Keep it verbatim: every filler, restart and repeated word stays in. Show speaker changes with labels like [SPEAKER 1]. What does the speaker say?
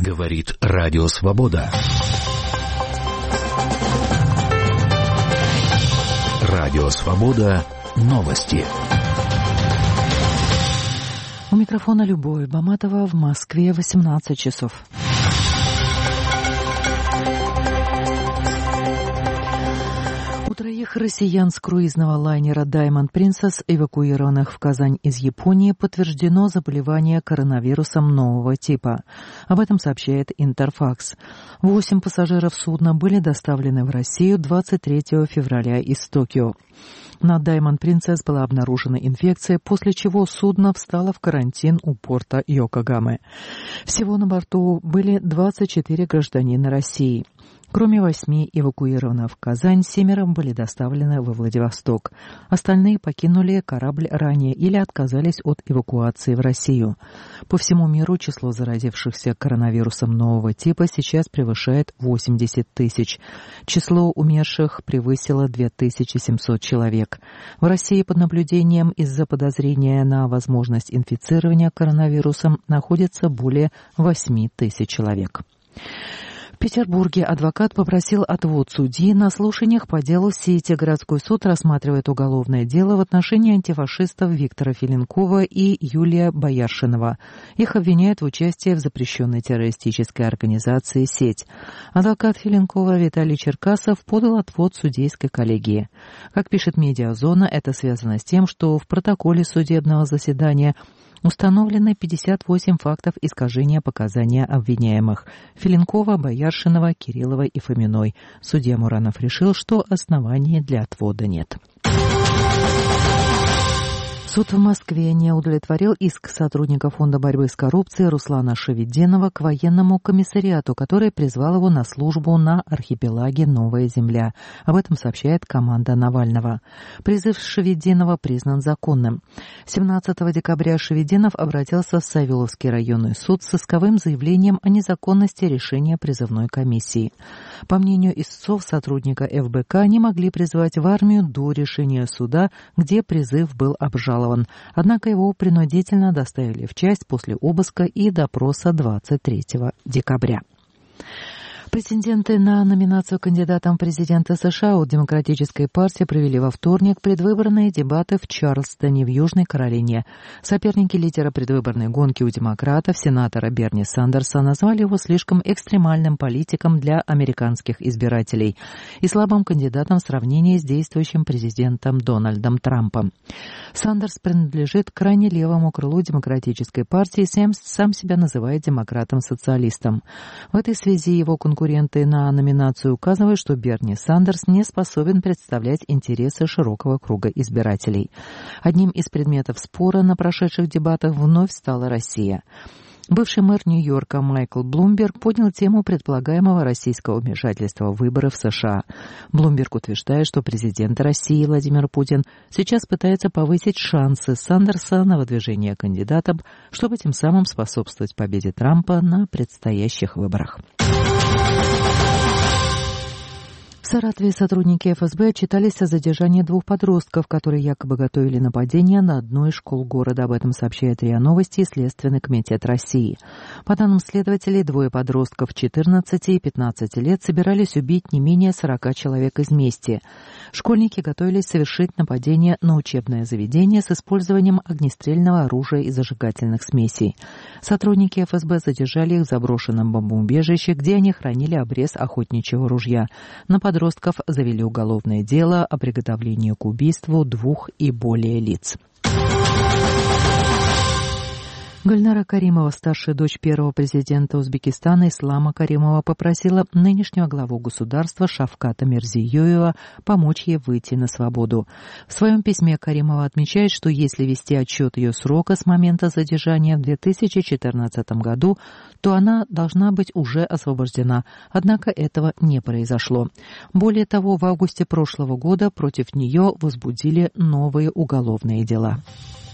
[SPEAKER 1] Говорит Радио Свобода. Радио Свобода. Новости.
[SPEAKER 2] У микрофона Любовь Баматова. В Москве восемнадцать часов. У троих россиян с круизного лайнера Diamond Princess, эвакуированных в Казань из Японии, подтверждено заболевание коронавирусом нового типа. Об этом сообщает Интерфакс. Восемь пассажиров судна были доставлены в Россию двадцать третьего февраля из Токио. На Diamond Princess была обнаружена инфекция, после чего судно встало в карантин у порта Йокогамы. Всего на борту были двадцать четыре гражданина России. Кроме восьми эвакуированных в Казань, семеро были доставлены во Владивосток. Остальные покинули корабль ранее или отказались от эвакуации в Россию. По всему миру число заразившихся коронавирусом нового типа сейчас превышает восемьдесят тысяч. Число умерших превысило две тысячи семьсот человек. В России под наблюдением из-за подозрения на возможность инфицирования коронавирусом находится более восемь тысяч человек. В Петербурге адвокат попросил отвод судьи. На слушаниях по делу Сети городской суд рассматривает уголовное дело в отношении антифашистов Виктора Филенкова и Юлия Бояршинова. Их обвиняют в участии в запрещенной террористической организации «Сеть». Адвокат Филенкова Виталий Черкасов подал отвод судейской коллегии. Как пишет «Медиазона», это связано с тем, что в протоколе судебного заседания установлены пятьдесят восемь фактов искажения показания обвиняемых – Филенкова, Бояршинова, Кириллова и Фоминой. Судья Муранов решил, что оснований для отвода нет. Суд в Москве не удовлетворил иск сотрудника Фонда борьбы с коррупцией Руслана Шеведенова к военному комиссариату, который призвал его на службу на архипелаге Новая Земля. Об этом сообщает команда Навального. Призыв Шеведенова признан законным. семнадцатого декабря Шеведенов обратился в Савеловский районный суд с исковым заявлением о незаконности решения призывной комиссии. По мнению истцов, сотрудника эф бэ ка не могли призвать в армию до решения суда, где призыв был обжалован. Однако его принудительно доставили в часть после обыска и допроса двадцать третьего декабря. Претенденты на номинацию кандидатом в президенты США от Демократической партии провели во вторник предвыборные дебаты в Чарльстоне в Южной Каролине. Соперники лидера предвыборной гонки у демократов, сенатора Берни Сандерса, назвали его слишком экстремальным политиком для американских избирателей и слабым кандидатом в сравнении с действующим президентом Дональдом Трампом. Сандерс принадлежит крайне левому крылу Демократической партии и сам, сам себя называет демократом-социалистом. В этой связи его конкуренты Конкуренты на номинацию указывают, что Берни Сандерс не способен представлять интересы широкого круга избирателей. Одним из предметов спора на прошедших дебатах вновь стала Россия. Бывший мэр Нью-Йорка Майкл Блумберг поднял тему предполагаемого российского вмешательства в выборы в США. Блумберг утверждает, что президент России Владимир Путин сейчас пытается повысить шансы Сандерса на выдвижение кандидатом, чтобы тем самым способствовать победе Трампа на предстоящих выборах. В Саратове сотрудники эф эс бэ отчитались о задержании двух подростков, которые якобы готовили нападение на одну из школ города. Об этом сообщает РИА Новости и Следственный комитет России. По данным следователей, двое подростков четырнадцати и пятнадцати лет собирались убить не менее сорока человек из мести. Школьники готовились совершить нападение на учебное заведение с использованием огнестрельного оружия и зажигательных смесей. Сотрудники эф эс бэ задержали их в заброшенном бомбоубежище, где они хранили обрез охотничьего ружья. На подростков завели уголовное дело о приготовлении к убийству двух и более лиц. Гульнара Каримова, старшая дочь первого президента Узбекистана Ислама Каримова, попросила нынешнего главу государства Шавката Мирзиёева помочь ей выйти на свободу. В своем письме Каримова отмечает, что если вести отчет ее срока с момента задержания в две тысячи четырнадцатом году, то она должна быть уже освобождена. Однако этого не произошло. Более того, в августе прошлого года против нее возбудили новые уголовные дела.